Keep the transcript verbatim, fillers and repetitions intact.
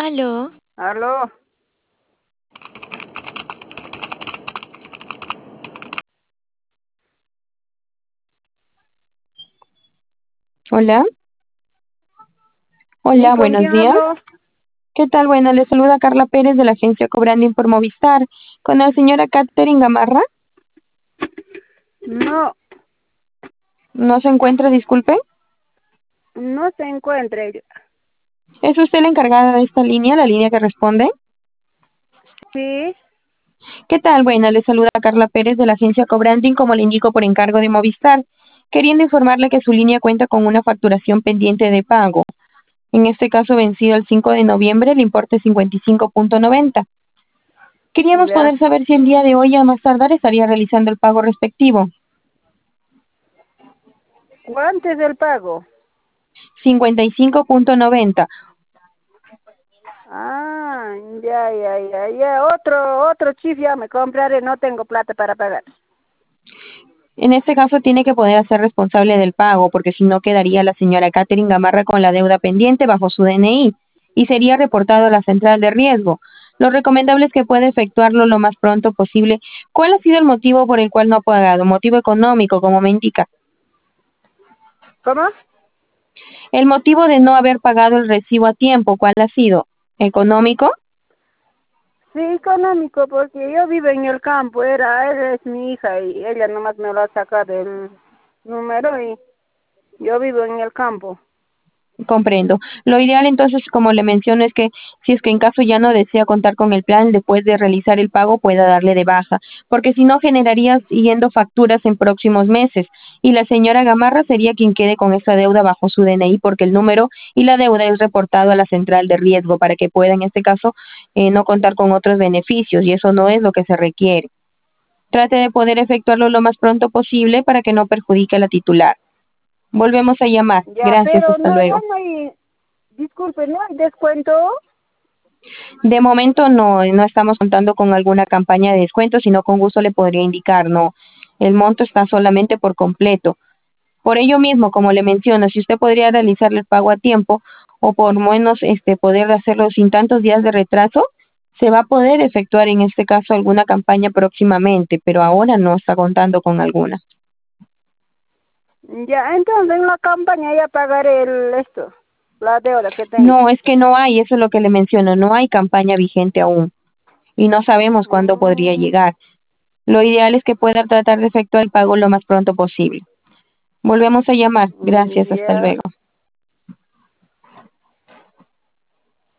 Aló, Aló, hola, sí, hola, ¿con buenos quién días. hablo? ¿Qué tal? Bueno, le saluda Carla Pérez de la agencia Cobranding por Movistar. Con la señora Catherine Gamarra. No, ¿No se encuentra, disculpe? no se encuentra ella. ¿Es usted la encargada de esta línea, la línea que responde? Sí, ¿Qué tal? Bueno, le saluda Carla Pérez de la agencia Cobranding, como le indico por encargo de Movistar, queriendo informarle que su línea cuenta con una facturación pendiente de pago. En este caso, vencido el cinco de noviembre, el importe es cincuenta y cinco punto noventa. Queríamos ya. poder saber si el día de hoy a más tardar estaría realizando el pago respectivo. ¿Cuánto es el pago? cincuenta y cinco punto noventa. Ah, ya, ya, ya, ya. Otro, otro chip ya me compraré, no tengo plata para pagar. En este caso tiene que poder hacer responsable del pago, porque si no quedaría la señora Catherine Gamarra con la deuda pendiente bajo su D N I y sería reportado a la central de riesgo. Lo recomendable es que pueda efectuarlo lo más pronto posible. ¿Cuál ha sido el motivo por el cual no ha pagado? Motivo económico, como me indica. ¿Cómo? El motivo de no haber pagado el recibo a tiempo, ¿cuál ha sido? ¿Económico? Sí, económico, porque yo vivo en el campo, era, ella es mi hija y ella nomás me lo ha sacado el número y yo vivo en el campo. Comprendo. Lo ideal entonces, como le menciono, es que si es que en caso ya no desea contar con el plan, después de realizar el pago pueda darle de baja, porque si no generaría siguiendo facturas en próximos meses y la señora Gamarra sería quien quede con esa deuda bajo su D N I porque el número y la deuda es reportado a la central de riesgo para que pueda en este caso eh, no contar con otros beneficios y eso no es lo que se requiere. Trate de poder efectuarlo lo más pronto posible para que no perjudique a la titular. Volvemos a llamar. Ya, Gracias, pero hasta no, ya luego. no hay, disculpe, ¿no hay descuento? De momento no, no estamos contando con alguna campaña de descuento, sino con gusto le podría indicar, no, el monto está solamente por completo. Por ello mismo, como le menciono, si usted podría realizarle el pago a tiempo o por lo menos este poder hacerlo sin tantos días de retraso, se va a poder efectuar en este caso alguna campaña próximamente, pero ahora no está contando con alguna. Ya, entonces en la campaña ya pagaré el, esto, la deuda que tengo. No, es que no hay, eso es lo que le menciono, no hay campaña vigente aún y no sabemos cuándo podría Mm, llegar. Lo ideal es que pueda tratar de efectuar el pago lo más pronto posible. Volvemos a llamar. mm, Gracias, hasta ya. luego.